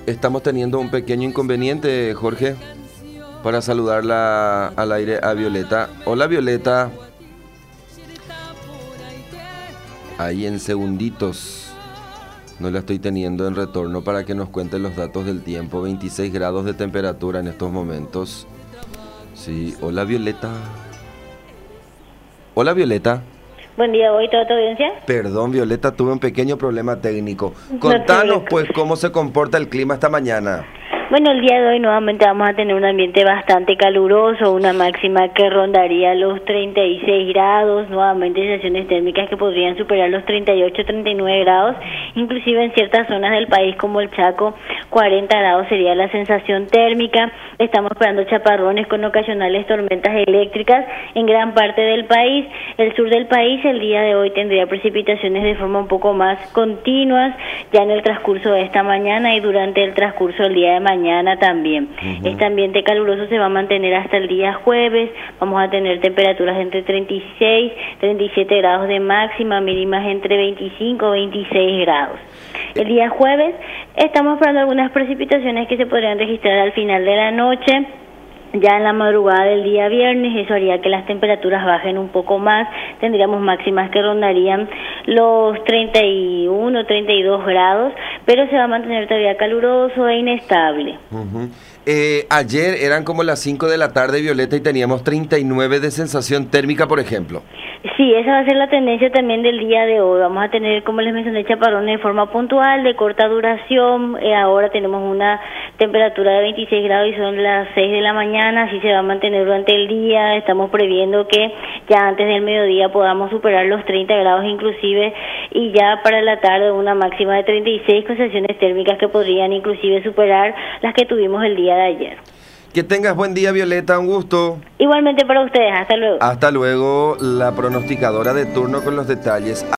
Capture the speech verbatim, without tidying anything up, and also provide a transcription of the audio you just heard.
Estamos teniendo un pequeño inconveniente, Jorge, para saludarla al aire a Violeta. Hola, Violeta. Ahí en segunditos. No la estoy teniendo en retorno para que nos cuente los datos del tiempo. veintiséis grados de temperatura en estos momentos. Sí, hola, Violeta. Hola, Violeta. Buen día, hoy toda tu audiencia. Perdón, Violeta, tuve un pequeño problema técnico. Contanos, pues, cómo se comporta el clima esta mañana. Bueno, el día de hoy nuevamente vamos a tener un ambiente bastante caluroso, una máxima que rondaría los treinta y seis grados, nuevamente sensaciones térmicas que podrían superar los treinta y ocho, treinta y nueve grados, inclusive en ciertas zonas del país como el Chaco, cuarenta grados sería la sensación térmica. Estamos esperando chaparrones con ocasionales tormentas eléctricas en gran parte del país. El sur del país el día de hoy tendría precipitaciones de forma un poco más continuas, ya en el transcurso de esta mañana y durante el transcurso del día de mañana. Mañana también. Uh-huh. Este ambiente caluroso se va a mantener hasta el día jueves. Vamos a tener temperaturas entre treinta y seis, treinta y siete grados de máxima, mínimas entre veinticinco, veintiséis grados. El día jueves estamos esperando algunas precipitaciones que se podrían registrar al final de la noche. Ya en la madrugada del día viernes, eso haría que las temperaturas bajen un poco más, tendríamos máximas que rondarían los treinta y uno, treinta y dos grados, pero se va a mantener todavía caluroso e inestable. Uh-huh. eh, ayer eran como las cinco de la tarde, Violeta, y teníamos treinta y nueve de sensación térmica, por ejemplo. Sí, esa va a ser la tendencia también del día de hoy. Vamos a tener, como les mencioné, chaparrones de forma puntual, de corta duración. Eh, ahora tenemos una temperatura de veintiséis grados y son las seis de la mañana, así se va a mantener durante el día. Estamos previendo que ya antes del mediodía podamos superar los treinta grados inclusive, y ya para la tarde una máxima de treinta y seis con sensaciones térmicas que podrían inclusive superar las que tuvimos el día de ayer. Que tengas buen día, Violeta, un gusto. Igualmente para ustedes, hasta luego. Hasta luego, la pronosticadora de turno con los detalles.